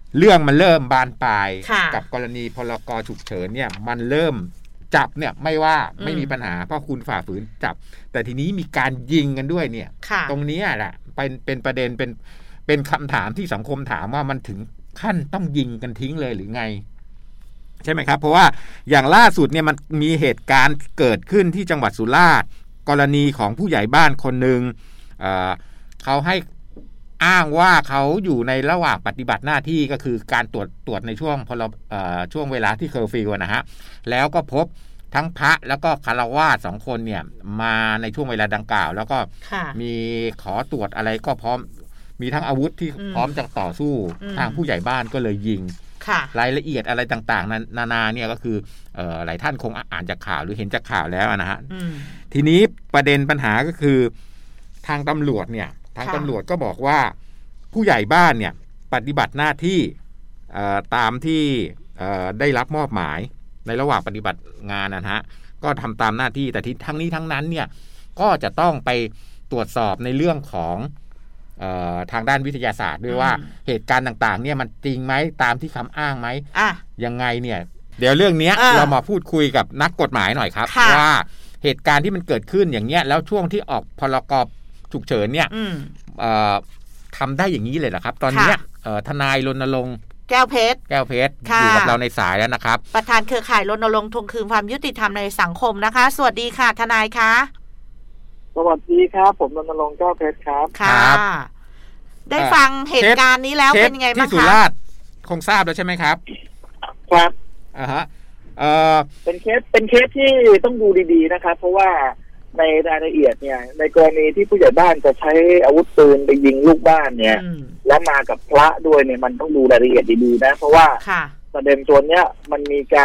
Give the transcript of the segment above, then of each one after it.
เรื่องมันเริ่มบานปลายกับกรณีพรก.ฉุกเฉินเนี่ยมันเริ่มจับเนี่ยไม่ว่าไม่มีปัญหาเพราะคุณฝ่าฝืนจับแต่ทีนี้มีการยิงกันด้วยเนี่ยตรงนี้แหละเป็นประเด็นเป็นคำถามที่สังคมถามว่ามันถึงขั้นต้องยิงกันทิ้งเลยหรือไงใช่ไหมครับเพราะว่าอย่างล่าสุดเนี่ยมันมีเหตุการณ์เกิดขึ้นที่จังหวัดสุราษฎร์กรณีของผู้ใหญ่บ้านคนหนึ่งเขาให้อ้างว่าเขาอยู่ในระหว่างปฏิบัติหน้าที่ก็คือการตรวจในช่วงเวลาที่เคอร์ฟิวนะฮะแล้วก็พบทั้งพระแล้วก็ฆราวาส2คนเนี่ยมาในช่วงเวลาดังกล่าวแล้วก็มีขอตรวจอะไรก็พร้อมมีทั้งอาวุธที่พร้อมจะต่อสู้ทางผู้ใหญ่บ้านก็เลยยิงรายละเอียดอะไรต่างๆนานาเนี่ยก็คือหลายท่านคงอ่านจากข่าวหรือเห็นจากข่าวแล้วนะฮะทีนี้ประเด็นปัญหาก็คือทางตำรวจก็บอกว่าผู้ใหญ่บ้านเนี่ยปฏิบัติหน้าที่ตามที่ได้รับมอบหมายในระหว่างปฏิบัติงานนะฮะก็ทำตามหน้าที่แต่ทั้งนี้ทั้งนั้นเนี่ยก็จะต้องไปตรวจสอบในเรื่องของทางด้านวิทยาศาสตร์ด้วยว่าเหตุการณ์ต่างๆเนี่ยมันจริงไหมตามที่คำอ้างไหมยังไงเนี่ยเดี๋ยวเรื่องนี้เรามาพูดคุยกับนักกฎหมายหน่อยครับว่าเหตุการณ์ที่มันเกิดขึ้นอย่างเงี้ยแล้วช่วงที่ออกพรก.ฉุกเฉินเนี่ยทำได้อย่างนี้เลยเหรอครับตอนนี้ทนายรณรงค์แก้วเพชรอยู่กับเราในสายแล้วนะครับประธานเครือข่ายรณรงค์ทวงคืนความยุติธรรมในสังคมนะคะสวัสดีค่ะทนายคะสวัสดีครับผมรณรงค์แก้วเพชรครับค่ะได้ฟังเหตุการณ์นี้แล้วเป็นยังไงบ้างคะที่สุราษฎร์คงทราบแล้วใช่ไหมครับครับฮะเป็นเคสที่ต้องดูดีๆนะครับเพราะว่าในรายละเอียดเนี่ยในกรณีที่ผู้ใหญ่บ้านจะใช้อาวุธปืนไปยิงลูกบ้านเนี่ยแล้วมากับพระด้วยเนี่ยมันต้องดูรายละเอียดดีๆนะเพราะว่าประเด็นตัวเนี้ยมัน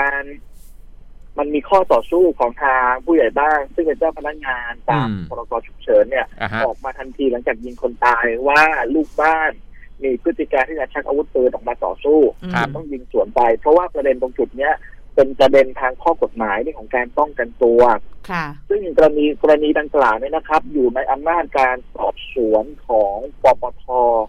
มีข้อต่อสู้ของทางผู้ใหญ่บ้านซึ่งเป็นเจ้าพนักงานตามพรก.ฉุกเฉินเนี่ยออกมาทันทีหลังจากยิงคนตายว่าลูกบ้านมีพฤติการที่จะชักอาวุธปืนออกมาต่อสู้ต้องยิงสวนไปเพราะว่าประเด็นตรงจุดเนี้ยเป็นประเด็นทางข้อกฎหมายเรื่องของการป้องกันตัวซึ่งกรณีดังกล่าวเนี่ยนะครับอยู่ในอำนาจการสอบสวนของปปท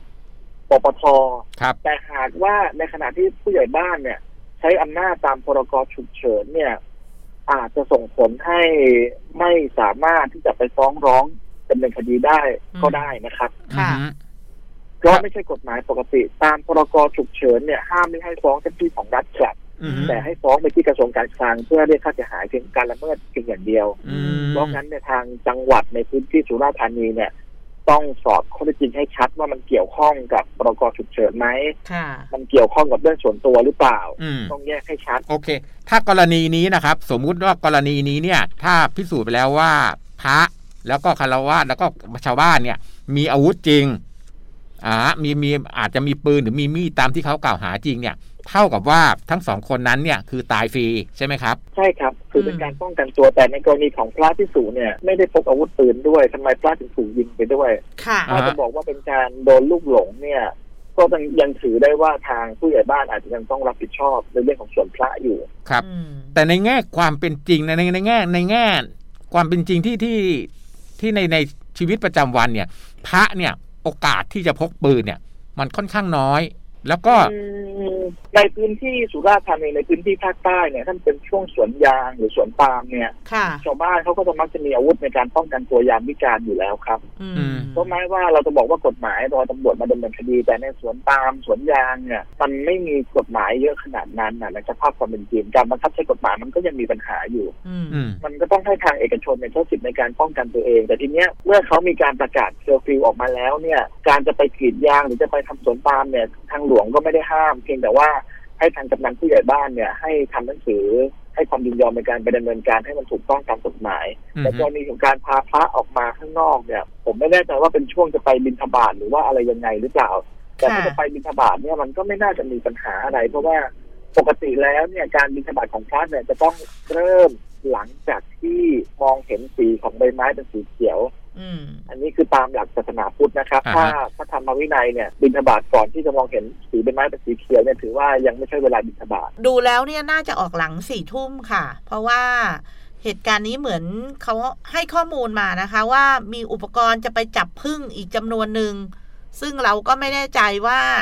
แต่หากว่าในขณะที่ผู้ใหญ่บ้านเนี่ยใช้อำนาจตามพรก.ฉุกเฉินเนี่ยอาจจะส่งผลให้ไม่สามารถที่จะไปฟ้องร้องดำเนินคดีได้ก็ได้นะครับเพราะไม่ใช่กฎหมายปกติตามพรก.ฉุกเฉินเนี่ยห้ามไม่ให้ฟ้องเจ้าหน้าที่ของรัฐครับแต่ให้ฟ้องไปที่กระทรวงการคลังเพื่อเรียกค่าเสียหายเพียงการละเมิดเพียงอย่างเดียวเพราะงั้นในทางจังหวัดในพื้นที่สุราษฎร์ธานีเนี่ยต้องสอบข้อเท็จจริงให้ชัดว่ามันเกี่ยวข้องกับพรก.ฉุกเฉินไหมมันเกี่ยวข้องกับเรื่องส่วนตัวหรือเปล่าต้องแยกให้ชัดโอเคถ้ากรณีนี้นะครับสมมุติว่ากรณีนี้เนี่ยถ้าพิสูจน์ไปแล้วว่าพระแล้วก็ฆราวาสแล้วก็ชาวบ้านเนี่ยมีอาวุธจริงมีอาจจะมีปืนหรือมีมีดตามที่เขากล่าวหาจริงเนี่ยเท่ากับว่าทั้ง2คนนั้นเนี่ยคือตายฟรีใช่ไหมครับใช่ครับคือเป็นการป้องกันตัวแต่ในกรณีของพระภิกษุเนี่ยไม่ได้พกอาวุธปืนด้วยทำไมพระถึงถูกยิงไปด้วยถ้าจะบอกว่าเป็นการโดนลูกหลงเนี่ยก็ยังถือได้ว่าทางผู้ใหญ่บ้านอาจจะยังต้องรับผิดชอบในเรื่องของส่วนพระอยู่ครับแต่ในแง่ความเป็นจริงในแง่ความเป็นจริงที่ในชีวิตประจำวันเนี่ยพระเนี่ยโอกาสที่จะพกปืนเนี่ยมันค่อนข้างน้อยแล้วก็ในพื้นที่สุราษฎร์ธานีในพื้นที่ภาคใต้เนี่ยท่านเป็นช่วงสวนยางหรือสวนปาล์มเนี่ยชาวบ้านเขาก็จะมักจะมีอาวุธในการป้องกันตัวยามวิกาลอยู่แล้วครับก็หมายว่าเราจะบอกว่ากฎหมายรอตำรวจมาดำเนินคดีแต่ในสวนปาล์มสวนยางเนี่ยมันไม่มีกฎหมายเยอะขนาดนั้นในสภาพความเป็นจริงการบังคับใช้กฎหมายมันก็ยังมีปัญหาอยู่มันก็ต้องให้ทางเอกชนใช้สิทธิ์ในการป้องกันตัวเองแต่ทีเนี้ยเมื่อเขามีการประกาศเคอร์ฟิวออกมาแล้วเนี่ยการจะไปกรีดยางหรือจะไปทำสวนปาล์มเนี่ยทางหลวงก็ไม่ได้ห้ามเพียงแต่ว่าให้ทางกำนันผู้ใหญ่บ้านเนี่ยให้ทำหนังสือให้ความยินยอมในการไปดำเนินการให้มันถูกต้องตามกฎหมายแต่กรณีของการพาพระออกมาข้างนอกเนี่ยผมไม่แน่ใจว่าเป็นช่วงจะไปบิณฑบาตหรือว่าอะไรยังไงหรือเปล่าแต่ถ้าจะไปบิณฑบาตเนี่ยมันก็ไม่น่าจะมีปัญหาอะไรเพราะว่าปกติแล้วเนี่ยการบิณฑบาตของพระเนี่ยจะต้องเริ่มหลังจากที่มองเห็นสีของใบไม้เป็นสีเขียวอันนี้คือตามหลักศาสนาพุทธนะครับถ้าพระธรรมวินัยเนี่ยบิณฑบาตก่อนที่จะมองเห็นสีใบไม้เป็นสีเขียวเนี่ยถือว่ายังไม่ใช่เวลาบิณฑบาตดูแล้วเนี่ยน่าจะออกหลัง4 ทุ่มค่ะเพราะว่าเหตุการณ์นี้เหมือนเขาให้ข้อมูลมานะคะว่ามีอุปกรณ์จะไปจับผึ้งอีกจำนวนหนึ่งซึ่งเราก็ไม่แน่ใจว่า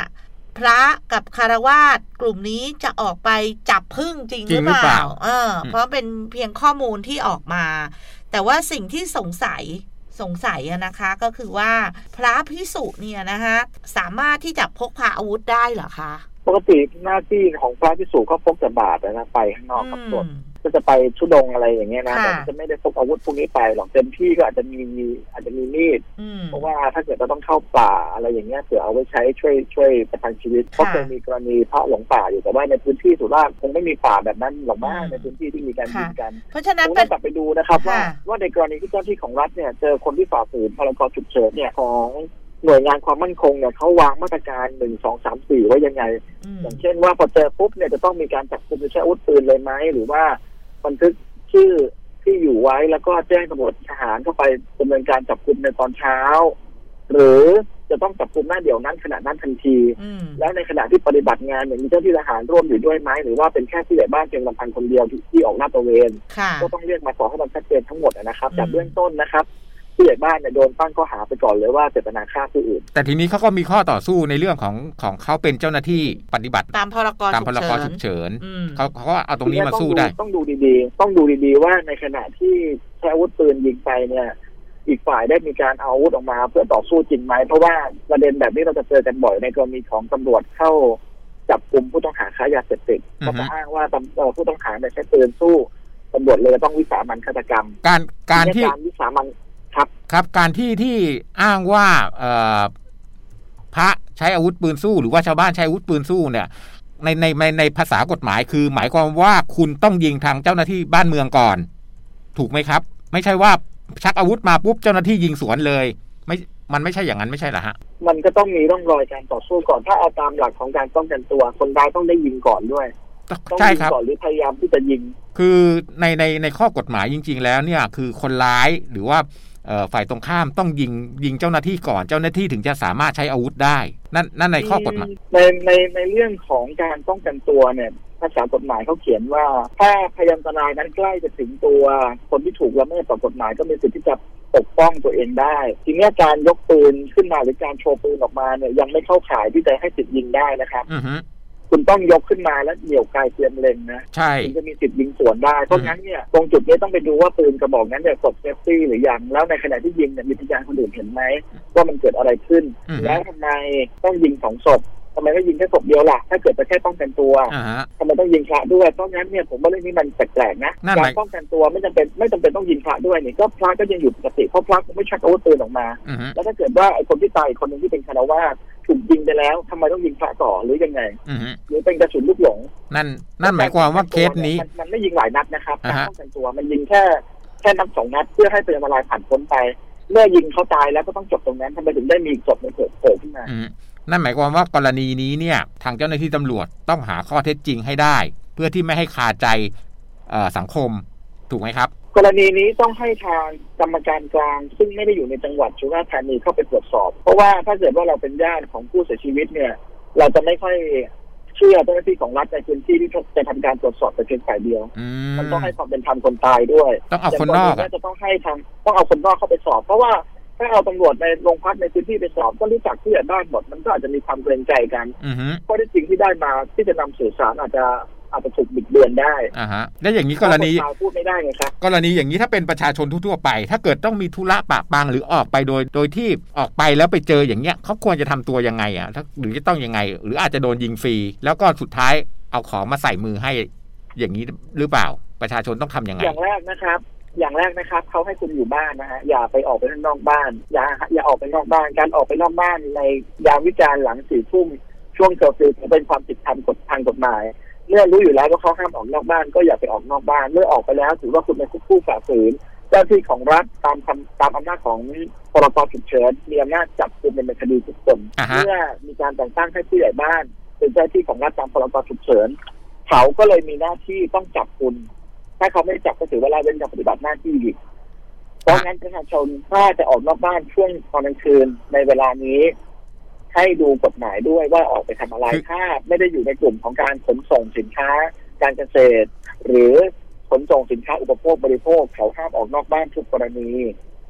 พระกับคฤหัสถ์กลุ่มนี้จะออกไปจับผึ้งจริงหรือเปล่าเพราะเป็นเพียงข้อมูลที่ออกมาแต่ว่าสิ่งที่สงสัยนะคะก็คือว่าพระภิกษุเนี่ยนะคะสามารถที่จะพกพาอาวุธได้เหรอคะปกติหน้าที่ของพระภิกษุก็พกแต่บาตรนะไปข้างนอกกับส่วนก็จะไปธุดงค์อะไรอย่างเงี้ยนะแต่จะไม่ได้พกอาวุธพวกนี้ไปหรอกเต็มที่ก็อาจจะมีมีดเพราะว่าถ้าเกิดเราต้องเข้าป่าอะไรอย่างเงี้ยเผื่อเอาไว้ใช้ช่วยประทังชีวิตเพราะเคยมีกรณีพระหลงป่าอยู่แต่ว่าในพื้นที่สุราษฎร์คงไม่มีป่าแบบนั้นหรอกมากในพื้นที่ที่มีการยิงกันเพราะฉะนั้นต้องกลับไปดูนะครับว่าในกรณีที่เจ้าหน้าที่ของรัฐเนี่ยเจอคนที่ฝ่าฝืนพรกฉุกเฉินเนี่ยของหน่วยงานความมั่นคงเนี่ยเขาวางมาตรการ1 2 3 4ไว้ยังไงอย่างเช่นว่าพอเจอปุ๊บเนี่ยจะต้องมีการจับกุมใช้อาวุธปืนเลยไหมหรือว่าบันทึกชื่อที่อยู่ไว้แล้วก็แจ้งตำรวจทหารเข้าไปดำเนินการจับกุมในตอนเช้าหรือจะต้องจับกุมหน้าเดี่ยวนั้นขณะนั้นทันทีแล้วในขณะที่ปฏิบัติงานเนี่ยมีเจ้าที่ทหารร่วมอยู่ด้วยไหมหรือว่าเป็นแค่ผู้ใหญ่บ้านเพียงลำพังคนเดียวที่ออกลาดตระเวนก็ต้องเรียกมาสอบให้มันชัดเจนทั้งหมดนะครับจากเบื้องต้นนะครับผู้ใหญ่บ้านเนี่ยโดนตั้งข้อหาไปก่อนเลยว่าเจตนาฆ่าผู้อื่นแต่ทีนี้เขาก็มีข้อต่อสู้ในเรื่องของเขาเป็นเจ้าหน้าที่ปฏิบัติตามพรกฉุกเฉินเขาก็เอาตรงนี้มาสู้ได้ต้องดูดีๆว่าในขณะที่ใช้อาวุธปืนยิงไปเนี่ยอีกฝ่ายได้มีการเอาอาวุธออกมาเพื่อต่อสู้จริงไหมเพราะว่าประเด็นแบบนี้เราจะเจอกันบ่อยในกรณีของตำรวจเข้าจับกุมผู้ต้องหาค้ายาเสพติดก็จะอ้างว่าผู้ต้องหาใช้ปืนสู้ตำรวจเลยต้องวิสามันฆาตกรรมการที่วิสามันครับการที่อ้างว่าพระใช้อาวุธปืนสู้หรือว่าชาวบ้านใช้อาวุธปืนสู้เนี่ยในภาษากฎหมายคือหมายความว่าคุณต้องยิงทางเจ้าหน้าที่บ้านเมืองก่อนถูกไหมครับไม่ใช่ว่าชักอาวุธมาปุ๊บเจ้าหน้าที่ยิงสวนเลยมันไม่ใช่อย่างนั้นไม่ใช่เหรอฮะมันก็ต้องมีร่องรอยการต่อสู้ก่อนถ้าเอาตามหลักของการป้องกันตัวคนร้ายต้องได้ยิงก่อนด้วยใช่ครับก่อนหรือพยายามที่จะยิงคือในข้อกฎหมายจริงๆแล้วเนี่ยคือคนร้ายหรือว่าฝ่ายตรงข้ามต้องยิงเจ้าหน้าที่ก่อนเจ้าหน้าที่ถึงจะสามารถใช้อาวุธได้นั่นในข้อกฎหมายในเรื่องของการป้องกันตัวเนี่ยภาษากฎหมายเขาเขียนว่าถ้าพยานอันตรายนั้นใกล้จะถึงตัวคนที่ถูกละเมิดต่อกฎหมายก็มีสิทธิ์ที่จะปกป้องตัวเองได้ทีนี้การยกปืนขึ้นมาหรือการโชว์ปืนออกมาเนี่ยยังไม่เข้าข่ายที่จะให้สิทธิ์ยิงได้นะครับคุณต้องยกขึ้นมาแล้วเหนี่ยวไกเตรียมเล็งนะถึงจะมีสิทธิ์ยิงสวนได้เพราะงั้นเนี่ยตรงจุดนี้ต้องไปดูว่าปืนกระบอกนั้นเนี่ยกดเซฟตี้หรือยังแล้วในขณะที่ยิงเนี่ยมีพยานคนอื่นเห็นไหมว่ามันเกิดอะไรขึ้นแล้วทำไมต้องยิง2 ศพทำไมไม่ยิงแค่ศพเดียวล่ะถ้าเกิดจะแค่ป้องกันตัวทำไมต้องยิงพระด้วยเพราะงั้นเนี่ยผมว่าเรื่องนี้มันแปลกๆนะการป้องกันตัวไม่จำเป็นต้องยิงพระด้วยนี่ก็พระก็ยังอยู่ปกติเพราะพระไม่ชักอาวุธปืนออกมาแล้วถ้าเกิดว่าไอ้คนที่ตายคนนึงที่เป็นฆราวาสถูกยิงไปแล้วทำไมต้องยิงพระต่อหรือยังไงหรือเป็นกระสุนลูกหลงนั่นหมายความว่าเคสนี้มันไม่ยิงหลายนัดนะครับการป้องกันตัวมันยิงแค่นัด2 นัดเพื่อให้เป็นอันตรายผ่านพ้นไปเมื่อยิงเขาตายแล้วก็ต้องจบตรงนั้นทำไมถึงได้มีศพในโผล่ขึ้นมานั่นหมายความว่ากรณีนี้เนี่ยทางเจ้าหน้าที่ตำรวจต้องหาข้อเท็จจริงให้ได้เพื่อที่ไม่ให้คาใจสังคมถูกไหมครับกรณีนี้ต้องให้ทางกรรมการกลางซึ่งไม่ได้อยู่ในจังหวัดสุราษฎร์ธานีเข้าไปตรวจสอบเพราะว่าถ้าเกิดว่าเราเป็นญาติของผู้เสียชีวิตเนี่ยเราจะไม่ค่อยเชื่อเจ้าหน้าที่ของรัฐในพื้นที่ที่จะทำการตรวจสอบแต่เพียงฝ่ายเดียวมันต้องให้ความเป็นธรรมคนตายด้วยต้องเอาคนนอกจะต้องเอาคนนอกเข้าไปสอบเพราะว่าถ้าเอาตำรวจในโรงพักในพื้นที่ไปสอบก็รู้จักผู้ใหญ่บ้านหมดมันก็อาจจะมีความเกรงใจกันเพราะที่จริงที่ได้มาที่จะนำสื่อสารอาจจะถูกบิดเบือนได้แล้วอย่างนี้กรณีพูดไม่ได้ไงครับกรณีอย่างนี้ถ้าเป็นประชาชนทั่วไปถ้าเกิดต้องมีธุระปะปังหรือออกไปโดยที่ออกไปแล้วไปเจออย่างเงี้ยเขาควรจะทำตัวยังไงหรือจะต้องยังไงหรืออาจจะโดนยิงฟรีแล้วก็สุดท้ายเอาของมาใส่มือให้อย่างนี้หรือเปล่าประชาชนต้องทำยังไงอย่างแรกนะครับเขาให้คุณอยู่บ้านนะฮะอย่าไปออกไปข้างนอกบ้านอย่าออกไปนอกบ้านการออกไปนอกบ้านในยามวิกาลหลัง4 ทุ่มช่วงเคอร์ฟิวเป็นความผิดทางกฎหมายเมื่อรู้อยู่แล้วว่าเขาห้ามออกนอกบ้านก็อย่าไปออกนอกบ้านเมื่อออกไปแล้วถือว่าคุณเป็นผู้ฝ่าฝืนเจ้าที่ของรัฐตามอำนาจของพรกฉุกเฉินมีอำนาจจับกุมเป็นคดีทุกคนเมื่อมีการแต่งตั้งให้ผู้ใหญ่บ้านเป็นเจ้าที่ของรัฐตามพรกฉุกเฉินเขาก็เลยมีหน้าที่ต้องจับคุณถ้าเขาไม่จับก็ถือว่าละเว้นการปฏิบัติหน้าที่อีกเพราะงั้นประชาชนถ้าจะออกนอกบ้านช่วงตอนกลางคืนในเวลานี้ให้ดูกฎหมายด้วยว่าออกไปทำอะไรถ้าไม่ได้อยู่ในกลุ่มของการขนส่งสินค้าการเกษตรหรือขนส่งสินค้าอุปโภคบริโภคเขาห้ามออกนอกบ้านทุกกรณีครับ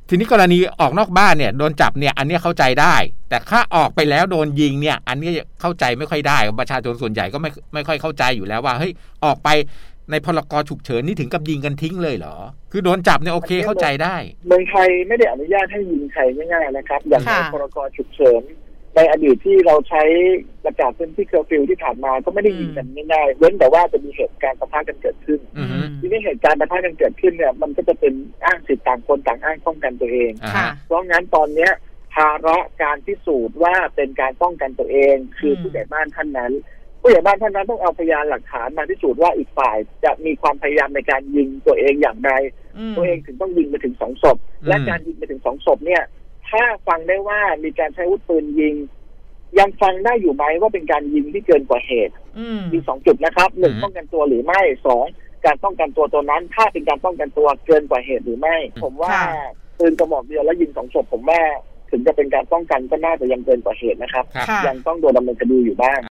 ทีนี้กรณีออกนอกบ้านเนี่ยโดนจับเนี่ยอันนี้เข้าใจได้แต่ถ้าออกไปแล้วโดนยิงเนี่ยอันนี้เข้าใจไม่ค่อยได้ประชาชนส่วนใหญ่ก็ไม่ค่อยเข้าใจอยู่แล้วว่าเฮ้ยออกไปในพรกฉุกเฉินนี่ถึงกับยิงกันทิ้งเลยเหรอคือโดนจับเนี่ยโอเคเข้าใจได้เมืองไทยไม่ได้อนุญาตให้ยิงใครง่ายๆนะครับอย่างในพรกฉุกเฉินในอดีตที่เราใช้ประกาศพื้นที่เคอร์ฟิวที่ผ่านมาก็ไม่ได้ยิงกันง่ายๆเว้นแต่ว่าจะมีเหตุการณ์ปะทะกันเกิดขึ้นทีนี้เหตุการณ์ปะทะกันเกิดขึ้นเนี่ยมันก็จะเป็นอ้างสิทธิต่างคนต่างอ้างป้องกันตัวเองเพราะงั้นตอนเนี้ยภาระการพิสูจน์ว่าเป็นการป้องกันตัวเองคือผู้ใหญ่บ้านท่านนั้นผู้ใหญ่บ้านท่านนั้นต้องเอาพยานหลักฐานมาพิสูจน์ว่าอีกฝ่ายจะมีความพยายามในการยิงตัวเองอย่างไรตัวเองถึงต้องยิงไปถึง2 ศพและการยิงไปถึง2 ศพเนี่ยถ้าฟังได้ว่ามีการใช้อาวุธปืนยิงยังฟังได้อยู่ไหมว่าเป็นการยิงที่เกินกว่าเหตุมี2 จุดนะครับ1ป้องกันตัวหรือไม่2การป้องกันตัวตัวนั้นถ้าเป็นการป้องกันตัวเกินกว่าเหตุหรือไม่ผมว่าปืนกระบอกเดียวแล้วยิง2 ศพผมว่าถึงจะเป็นการป้องกันก็น่าจะยังเกินกว่าเหตุนะครับยังต้องโดนดำเนินคดีอยู่บ้าง